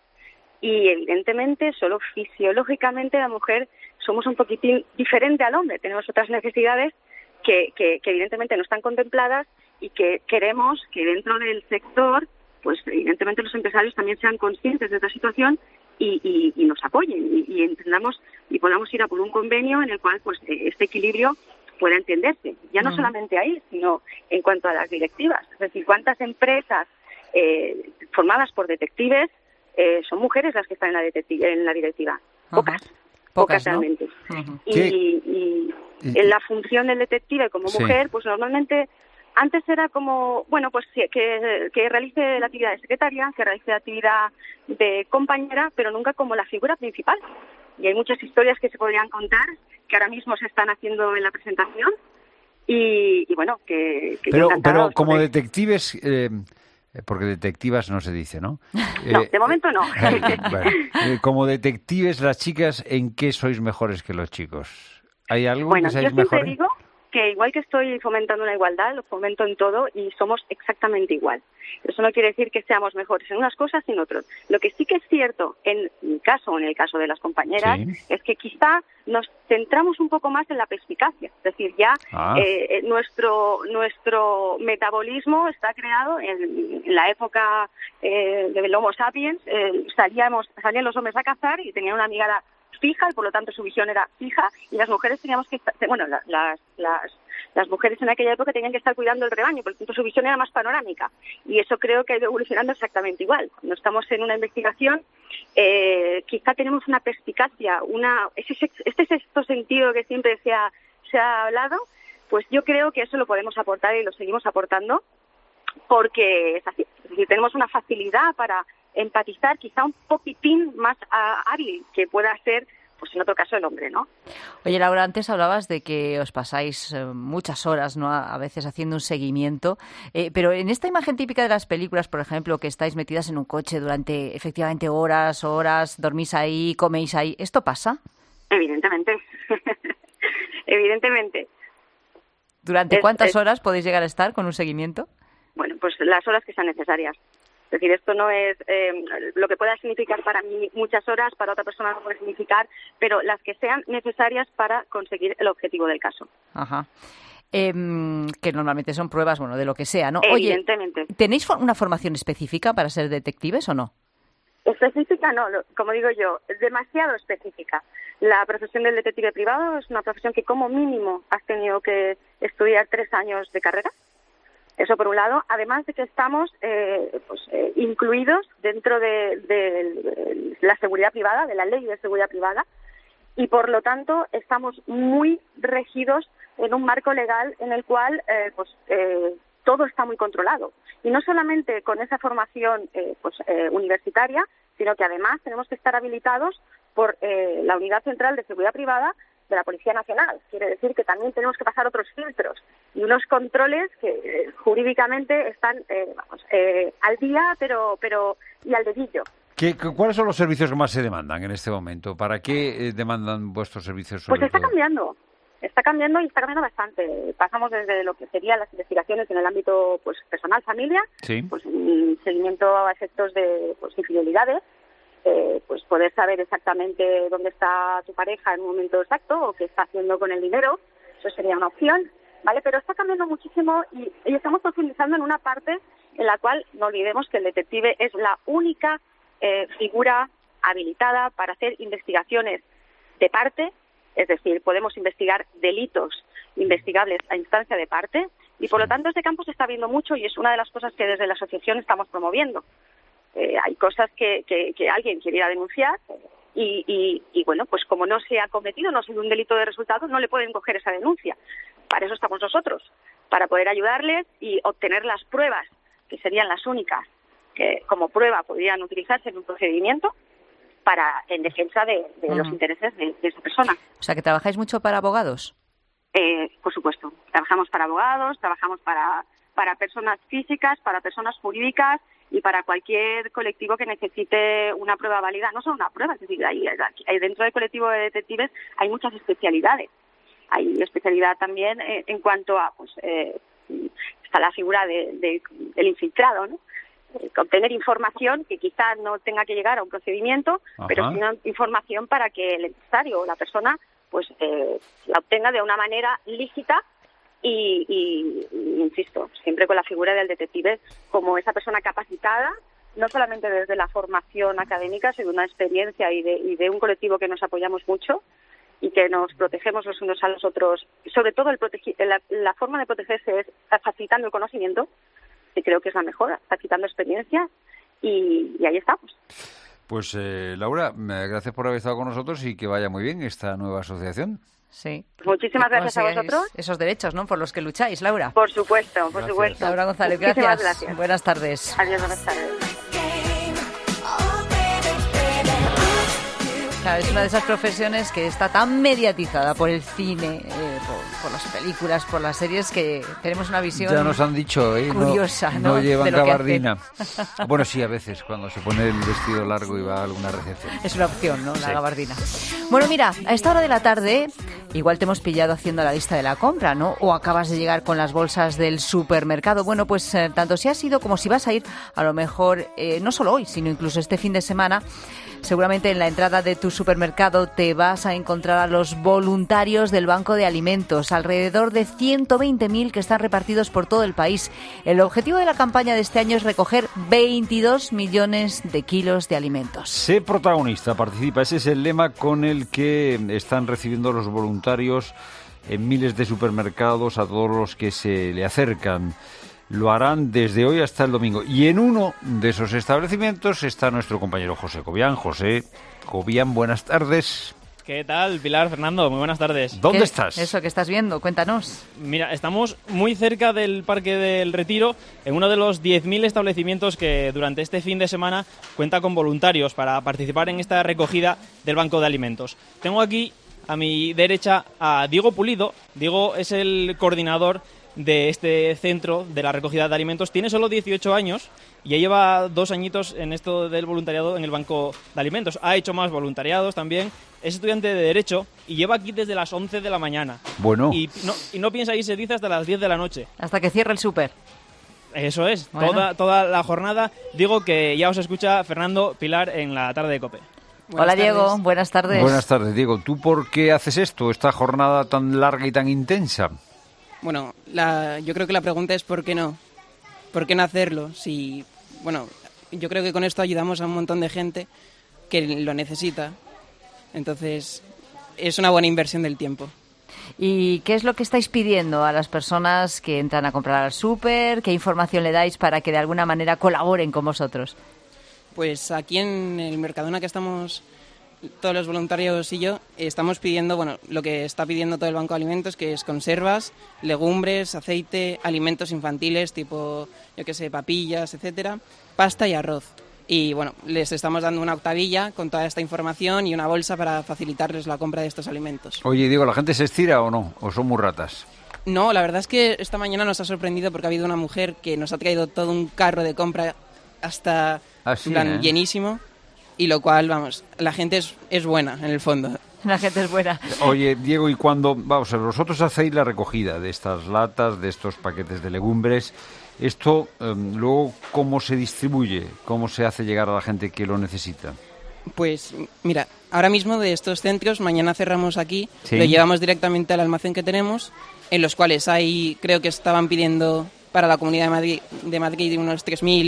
Y evidentemente, solo fisiológicamente la mujer somos un poquitín diferente al hombre. Tenemos otras necesidades que evidentemente no están contempladas y que queremos que dentro del sector, pues evidentemente los empresarios también sean conscientes de esta situación y nos apoyen y entendamos y podamos ir a por un convenio en el cual pues este equilibrio pueda entenderse. Ya no solamente ahí, sino en cuanto a las directivas. Es decir, cuántas empresas formadas por detectives son mujeres las que están en la directiva. Pocas realmente. Uh-huh. Y en la función del detective como mujer, pues normalmente antes era como, bueno, pues que realice la actividad de secretaria, que realice la actividad de compañera, pero nunca como la figura principal. Y hay muchas historias que se podrían contar, que ahora mismo se están haciendo en la presentación, y bueno, que pero como detectives, Porque detectivas no se dice, ¿no? No, de momento no. Bueno, como detectives, las chicas, ¿en qué sois mejores que los chicos? ¿Hay algo que seáis mejores? Siempre digo que igual que estoy fomentando una igualdad, lo fomento en todo y somos exactamente igual. Eso no quiere decir que seamos mejores en unas cosas y en otras. Lo que sí que es cierto en mi caso o en el caso de las compañeras es que quizá nos centramos un poco más en la perspicacia. Es decir, ya nuestro metabolismo está creado en la época del Homo sapiens. Salían los hombres a cazar y tenían una mirada fija, y por lo tanto su visión era fija, y las mujeres teníamos que estar, las mujeres en aquella época tenían que estar cuidando el rebaño, por lo tanto su visión era más panorámica, y eso creo que ha ido evolucionando exactamente igual. Cuando estamos en una investigación, quizá tenemos una perspicacia, este sexto sentido que siempre se ha hablado, pues yo creo que eso lo podemos aportar y lo seguimos aportando, porque es así, es decir, tenemos una facilidad para empatizar, quizá un poquitín más hábil que pueda ser, pues en otro caso, el hombre, ¿no? Oye, Laura, antes hablabas de que os pasáis muchas horas, ¿no?, a veces haciendo un seguimiento, pero en esta imagen típica de las películas, por ejemplo, que estáis metidas en un coche durante efectivamente horas, dormís ahí, coméis ahí, ¿esto pasa? Evidentemente. Evidentemente. ¿Durante cuántas horas podéis llegar a estar con un seguimiento? Bueno, pues las horas que sean necesarias. Es decir, esto no es lo que pueda significar para mí muchas horas, para otra persona no puede significar, pero las que sean necesarias para conseguir el objetivo del caso. Ajá. Que normalmente son pruebas, bueno, de lo que sea, ¿no? Evidentemente. Oye, ¿tenéis una formación específica para ser detectives o no? Específica no, como digo yo, es demasiado específica. La profesión del detective privado es una profesión que como mínimo has tenido que estudiar 3 años de carrera. Eso por un lado, además de que estamos incluidos dentro de la seguridad privada, de la ley de seguridad privada, y por lo tanto estamos muy regidos en un marco legal en el cual todo está muy controlado. Y no solamente con esa formación universitaria, sino que además tenemos que estar habilitados por la Unidad Central de Seguridad Privada de la Policía Nacional. Quiere decir que también tenemos que pasar otros filtros y unos controles que jurídicamente están al día, pero y al dedillo. ¿Cuáles son los servicios que más se demandan en este momento? ¿Para qué demandan vuestros servicios? Pues está cambiando y está cambiando bastante. Pasamos desde lo que serían las investigaciones en el ámbito personal, familia, seguimiento a efectos de infidelidades, poder saber exactamente dónde está tu pareja en un momento exacto o qué está haciendo con el dinero, eso sería una opción, ¿vale? Pero está cambiando muchísimo y estamos profundizando en una parte en la cual no olvidemos que el detective es la única figura habilitada para hacer investigaciones de parte, es decir, podemos investigar delitos investigables a instancia de parte y por lo tanto este campo se está viendo mucho y es una de las cosas que desde la asociación estamos promoviendo. Hay cosas que alguien quiere ir a denunciar y bueno, pues como no se ha cometido, no ha sido un delito de resultado, no le pueden coger esa denuncia. Para eso estamos nosotros, para poder ayudarles y obtener las pruebas, que serían las únicas que como prueba podrían utilizarse en un procedimiento en defensa de los intereses de esa persona. O sea, ¿que trabajáis mucho para abogados? Por supuesto. Trabajamos para abogados, trabajamos para personas físicas, para personas jurídicas y para cualquier colectivo que necesite una prueba válida. No solo una prueba, es decir, hay dentro del colectivo de detectives hay muchas especialidades. Hay especialidad también en cuanto a, está la figura del infiltrado, ¿no? Obtener información que quizás no tenga que llegar a un procedimiento, pero sino información para que el empresario o la persona la obtenga de una manera lícita y insisto, siempre con la figura del detective como esa persona capacitada, no solamente desde la formación académica, sino una experiencia y de un colectivo que nos apoyamos mucho y que nos protegemos los unos a los otros. Sobre todo la forma de protegerse es facilitando el conocimiento, que creo que es la mejor, facilitando experiencia y ahí estamos. Pues Laura, gracias por haber estado con nosotros y que vaya muy bien esta nueva asociación. Sí. Muchísimas gracias a vosotros. Esos derechos, ¿no?, por los que lucháis, Laura. Por supuesto, por supuesto. Laura González, gracias. Buenas tardes. Adiós, buenas tardes. Claro, es una de esas profesiones que está tan mediatizada por el cine, por las películas, por las series, que tenemos una visión ya nos han dicho, curiosa, ¿no? No llevan de lo que gabardina. Bueno, sí, a veces, cuando se pone el vestido largo y va a alguna recepción. Es una opción, ¿no? La Sí. gabardina. Bueno, mira, a esta hora de la tarde igual te hemos pillado haciendo la lista de la compra, ¿no? O acabas de llegar con las bolsas del supermercado. Bueno, pues tanto si has ido como si vas a ir, a lo mejor no solo hoy, sino incluso este fin de semana, seguramente en la entrada de tu supermercado te vas a encontrar a los voluntarios del Banco de Alimentos, alrededor de 120.000 que están repartidos por todo el país. El objetivo de la campaña de este año es recoger 22 millones de kilos de alimentos. Sé protagonista, participa. Ese es el lema con el que están recibiendo los voluntarios en miles de supermercados a todos los que se le acercan. Lo harán desde hoy hasta el domingo. Y en uno de esos establecimientos está nuestro compañero José Cobian. José Cobian, buenas tardes. ¿Qué tal, Pilar, Fernando? Muy buenas tardes. ¿Dónde estás? Eso que estás viendo, cuéntanos. Mira, estamos muy cerca del Parque del Retiro, en uno de los 10.000 establecimientos que durante este fin de semana cuenta con voluntarios para participar en esta recogida del Banco de Alimentos. Tengo aquí a mi derecha a Diego Pulido. Diego es el coordinador de este centro de la recogida de alimentos. Tiene solo 18 años y ya lleva 2 añitos en esto del voluntariado en el Banco de Alimentos. Ha hecho más voluntariados también. Es estudiante de Derecho y lleva aquí desde las 11 de la mañana. Bueno. Y no piensa irse, dice, hasta las 10 de la noche. Hasta que cierre el súper. Eso es, Bueno. toda la jornada. Digo que ya os escucha Fernando, Pilar en la tarde de COPE. Hola, Diego, buenas tardes. Buenas tardes, Diego. ¿Tú por qué haces esto, esta jornada tan larga y tan intensa? Bueno, yo creo que la pregunta es ¿por qué no? ¿Por qué no hacerlo? Si, bueno, yo creo que con esto ayudamos a un montón de gente que lo necesita. Entonces, es una buena inversión del tiempo. ¿Y qué es lo que estáis pidiendo a las personas que entran a comprar al súper? ¿Qué información le dais para que de alguna manera colaboren con vosotros? Pues aquí en el Mercadona que estamos, todos los voluntarios y yo, estamos pidiendo, bueno, lo que está pidiendo todo el Banco de Alimentos, que es conservas, legumbres, aceite, alimentos infantiles tipo, yo qué sé, papillas, etcétera, pasta y arroz. Y bueno, les estamos dando una octavilla con toda esta información y una bolsa para facilitarles la compra de estos alimentos. Oye, Diego, ¿la gente se estira o no? ¿O son muy ratas? No, la verdad es que esta mañana nos ha sorprendido porque ha habido una mujer que nos ha traído todo un carro de compra hasta Así, llenísimo, y lo cual, vamos, la gente es buena en el fondo. La gente es buena. Oye, Diego, y cuando, vamos a ver, vosotros hacéis la recogida de estas latas, de estos paquetes de legumbres, esto luego, ¿cómo se distribuye? ¿Cómo se hace llegar a la gente que lo necesita? Pues mira, ahora mismo de estos centros, mañana cerramos aquí, Sí. lo llevamos directamente al almacén que tenemos, en los cuales creo que estaban pidiendo para la Comunidad de Madrid unos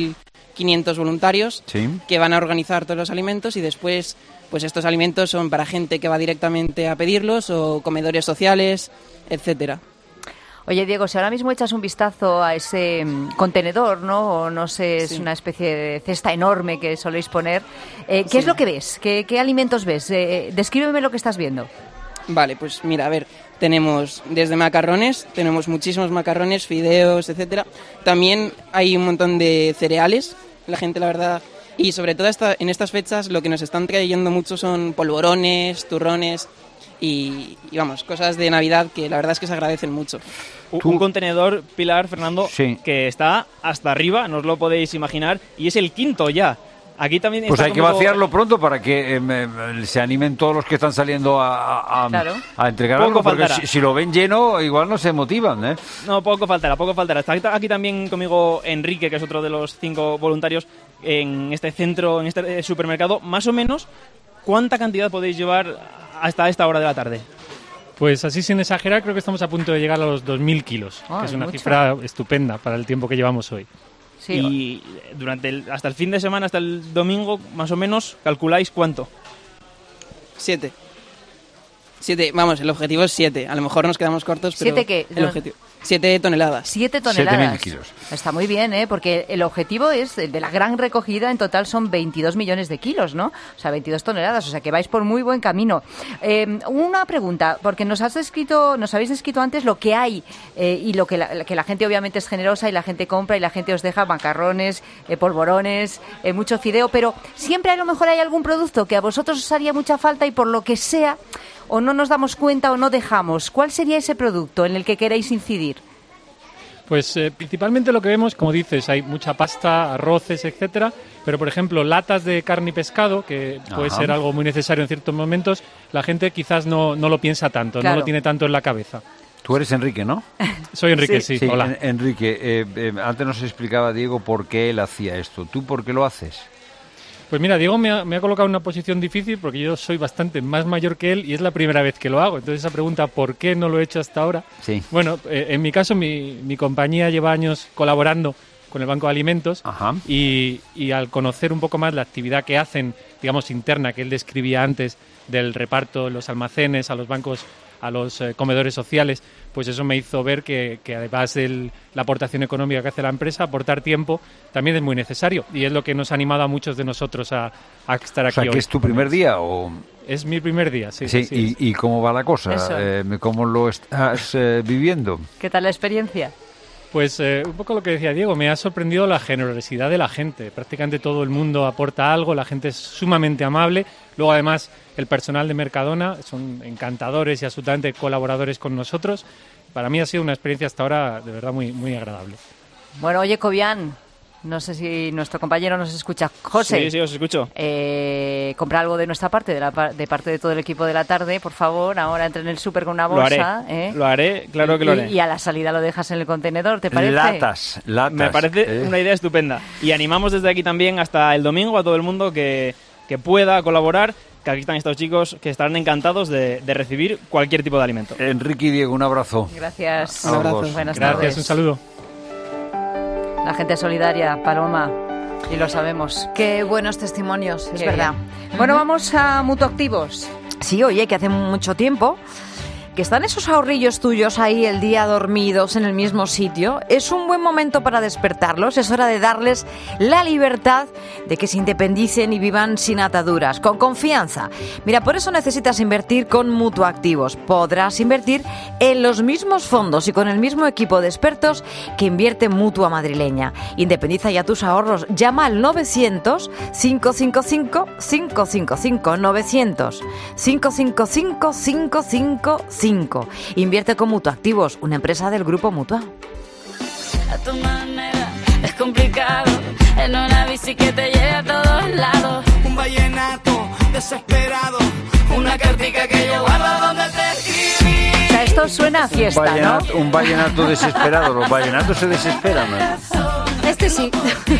3.500 voluntarios Sí. que van a organizar todos los alimentos, y después pues estos alimentos son para gente que va directamente a pedirlos o comedores sociales, etcétera. Oye, Diego, si ahora mismo echas un vistazo a ese contenedor, ¿no? O no sé, es una especie de cesta enorme que soléis poner. ¿Qué es lo que ves? ¿Qué alimentos ves? Descríbeme lo que estás viendo. Vale, pues mira, a ver, tenemos desde macarrones, tenemos muchísimos macarrones, fideos, etcétera. También hay un montón de cereales, la gente, la verdad, y sobre todo en estas fechas lo que nos están trayendo mucho son polvorones, turrones y vamos, cosas de Navidad que la verdad es que se agradecen mucho. Un contenedor, Pilar, Fernando, Sí. que está hasta arriba, no os lo podéis imaginar, y es el quinto ya. Aquí también Pues está hay que como- vaciarlo pronto para que se animen todos los que están saliendo Claro. a entregar Poco algo, porque faltará. si lo ven lleno, igual no se motivan, ¿eh? No, poco faltará, poco faltará. Está aquí también conmigo Enrique, que es otro de los 5 voluntarios en este centro, en este supermercado. Más o menos, ¿cuánta cantidad podéis llevar hasta esta hora de la tarde? Pues así sin exagerar, creo que estamos a punto de llegar a los 2.000 kilos, Ah, que es una mucho. cifra estupenda para el tiempo que llevamos hoy. Y hasta el fin de semana, hasta el domingo, más o menos, ¿calculáis cuánto? 7, vamos, el objetivo es 7. A lo mejor nos quedamos cortos, pero ¿7 qué? el objetivo 7 toneladas. 7 toneladas. 7.000 kilos. Está muy bien, porque el objetivo es, de la gran recogida, en total son 22 millones de kilos, ¿no? O sea, 22 toneladas, o sea que vais por muy buen camino. Una pregunta, porque nos habéis descrito antes lo que hay y lo que la gente obviamente es generosa y la gente compra y la gente os deja macarrones, polvorones, mucho fideo, pero siempre a lo mejor hay algún producto que a vosotros os haría mucha falta y por lo que sea, o no nos damos cuenta o no dejamos. ¿Cuál sería ese producto en el que queréis incidir? Pues principalmente lo que vemos, como dices, hay mucha pasta, arroces, etcétera, pero por ejemplo latas de carne y pescado, que puede ser algo muy necesario en ciertos momentos, la gente quizás no lo piensa tanto, claro. No lo tiene tanto en la cabeza. Tú eres Enrique, ¿no? Soy Enrique, sí. Hola. Enrique, antes nos explicaba Diego por qué él hacía esto. ¿Tú por qué lo haces? Pues mira, Diego me ha colocado en una posición difícil porque yo soy bastante más mayor que él y es la primera vez que lo hago. Entonces esa pregunta, ¿por qué no lo he hecho hasta ahora? Sí. Bueno, en mi caso mi compañía lleva años colaborando con el Banco de Alimentos. Ajá. Y al conocer un poco más la actividad que hacen, digamos, interna, que él describía antes, del reparto en los almacenes, a los bancos, a los comedores sociales, pues eso me hizo ver que además de la aportación económica que hace la empresa, aportar tiempo también es muy necesario y es lo que nos ha animado a muchos de nosotros a estar aquí hoy. O sea, ¿que es tu primer día o...? Es mi primer día, sí. ¿Y cómo va la cosa? ¿Cómo lo estás viviendo? ¿Qué tal la experiencia? Pues un poco lo que decía Diego, me ha sorprendido la generosidad de la gente. Prácticamente todo el mundo aporta algo, la gente es sumamente amable. Luego, además, el personal de Mercadona son encantadores y absolutamente colaboradores con nosotros. Para mí ha sido una experiencia hasta ahora de verdad muy, muy agradable. Bueno, oye, Cobian, no sé si nuestro compañero nos escucha. José. Sí, os escucho. Compra algo de nuestra parte, de parte de todo el equipo de la tarde, por favor. Ahora entra en el súper con una bolsa. Lo haré, claro que lo haré. Y a la salida lo dejas en el contenedor, ¿te parece? Latas. Me parece una idea estupenda. Y animamos desde aquí también hasta el domingo a todo el mundo que pueda colaborar, que aquí están estos chicos que estarán encantados de recibir cualquier tipo de alimento. Enrique y Diego, un abrazo. Gracias. Un abrazo. Buenas Gracias, tardes. un saludo. La gente solidaria, Paloma, y lo sabemos. Qué buenos testimonios, es verdad. Bien. Bueno, vamos a Mutuactivos. Sí, oye, que hace mucho tiempo que están esos ahorrillos tuyos ahí el día dormidos en el mismo sitio. Es un buen momento para despertarlos, es hora de darles la libertad de que se independicen y vivan sin ataduras, con confianza. Mira, por eso necesitas invertir con Mutuactivos. Podrás invertir en los mismos fondos y con el mismo equipo de expertos que invierte Mutua Madrileña. Independiza ya tus ahorros. Llama al 900-555-555. 900-555-555. Invierte con Mutuactivos, una empresa del Grupo Mutua. A tu manera es complicado, en una bici que te lleve a todos lados. Un vallenato desesperado, una cartica que yo guardo donde te escribí. O sea, esto suena a fiesta, ¿no? Un vallenato desesperado. Los vallenatos se desesperan, ¿no? Este sí.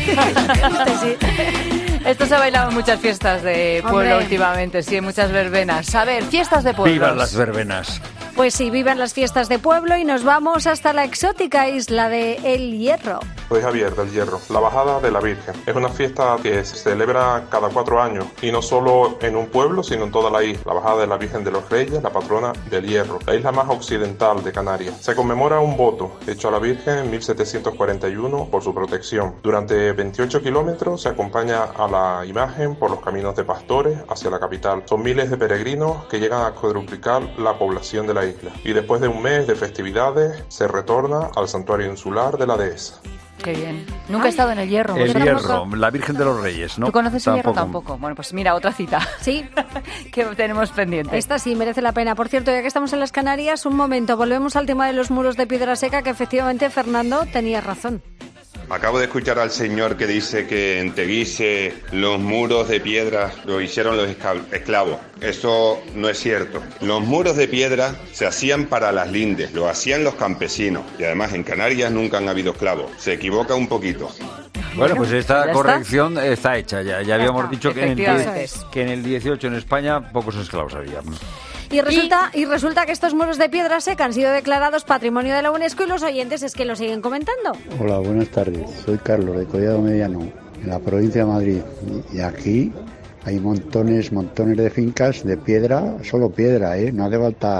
Este sí. Esto se ha bailado en muchas fiestas de pueblo últimamente, sí, en muchas verbenas. A ver, fiestas de pueblo. ¡Vivan las verbenas! Pues sí, vivan las fiestas de pueblo y nos vamos hasta la exótica isla de El Hierro. Soy Javier del Hierro, la Bajada de la Virgen. Es una fiesta que se celebra cada 4 años y no solo en un pueblo, sino en toda la isla. La Bajada de la Virgen de los Reyes, la patrona del Hierro, la isla más occidental de Canarias. Se conmemora un voto hecho a la Virgen en 1741 por su protección. Durante 28 kilómetros se acompaña a la imagen por los caminos de pastores hacia la capital. Son miles de peregrinos que llegan a cuadruplicar la población de la isla. Y después de un mes de festividades se retorna al santuario insular de la dehesa. Qué bien. Nunca he estado en El Hierro. El Hierro, la Virgen de los Reyes, ¿no? ¿Tú conoces El Hierro? Tampoco. Bueno, pues mira, otra cita. Sí. Que tenemos pendiente. Esta sí merece la pena. Por cierto, ya que estamos en las Canarias, un momento, volvemos al tema de los muros de piedra seca, que efectivamente Fernando tenía razón. Acabo de escuchar al señor que dice que en Teguise los muros de piedra lo hicieron los esclavos. Eso no es cierto. Los muros de piedra se hacían para las lindes, lo hacían los campesinos. Y además en Canarias nunca han habido esclavos. Se equivoca un poquito. Bueno, pues esta corrección está hecha ya. Ya habíamos dicho que en el 18 en España pocos esclavos había. Y resulta que estos muros de piedra seca han sido declarados Patrimonio de la UNESCO y los oyentes es que lo siguen comentando. Hola, buenas tardes. Soy Carlos de Collado Mediano, en la provincia de Madrid. Y aquí hay montones de fincas de piedra, solo piedra, ¿eh? No hace falta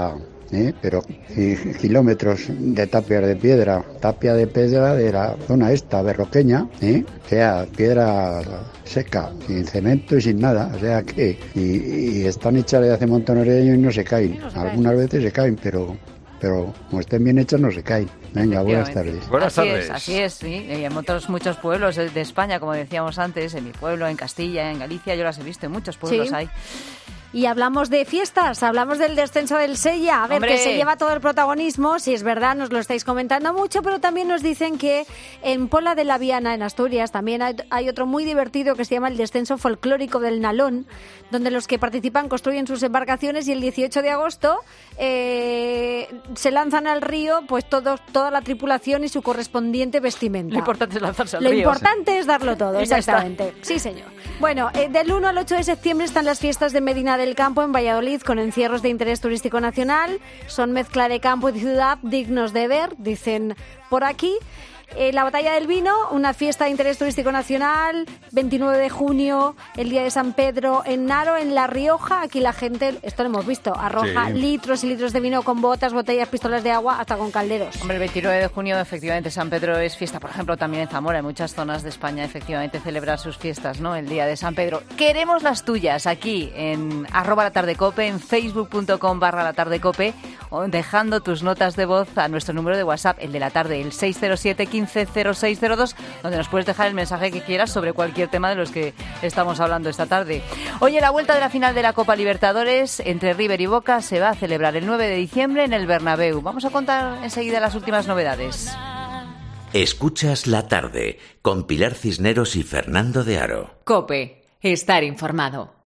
pero kilómetros de tapias de piedra, tapia de piedra de la zona esta, berroqueña, o sea, piedra seca, sin cemento y sin nada, o sea que, y están hechas de hace montones de años y no se caen, algunas veces se caen, pero como estén bien hechas no se caen. Venga, buenas tardes. Buenas tardes. Así es, sí. Y en muchos pueblos de España, como decíamos antes, en mi pueblo, en Castilla, en Galicia, yo las he visto, en muchos pueblos Sí. hay. Y hablamos de fiestas, hablamos del descenso del Sella, a ver, ¡Hombre! que se lleva todo el protagonismo, si es verdad, nos lo estáis comentando mucho, pero también nos dicen que en Pola de la Viana, en Asturias, también hay otro muy divertido que se llama el descenso folclórico del Nalón, donde los que participan construyen sus embarcaciones y el 18 de agosto se lanzan al río pues toda la tripulación y su correspondiente vestimenta. Lo importante es lanzarse al Lo río. importante es darlo todo, Y ya exactamente. Sí, señor. Bueno, del 1 al 8 de septiembre están las fiestas de Medina del Campo en Valladolid con encierros de interés turístico nacional. Son mezcla de campo y ciudad dignos de ver, dicen por aquí. La Batalla del Vino, una fiesta de interés turístico nacional, 29 de junio, el Día de San Pedro en Naro, en La Rioja. Aquí la gente, esto lo hemos visto, arroja Sí. litros y litros de vino con botas, botellas, pistolas de agua, hasta con calderos. Hombre, el 29 de junio, efectivamente, San Pedro es fiesta. Por ejemplo, también en Zamora, en muchas zonas de España, efectivamente, celebrar sus fiestas, ¿no? El Día de San Pedro. Queremos las tuyas aquí en @latardecope, en facebook.com/latardecope, o dejando tus notas de voz a nuestro número de WhatsApp, el de la tarde, el 607 15 0602, donde nos puedes dejar el mensaje que quieras sobre cualquier tema de los que estamos hablando esta tarde. Oye, la vuelta de la final de la Copa Libertadores entre River y Boca se va a celebrar el 9 de diciembre en el Bernabéu. Vamos a contar enseguida las últimas novedades. Escuchas La Tarde con Pilar Cisneros y Fernando de Aro. COPE. Estar informado.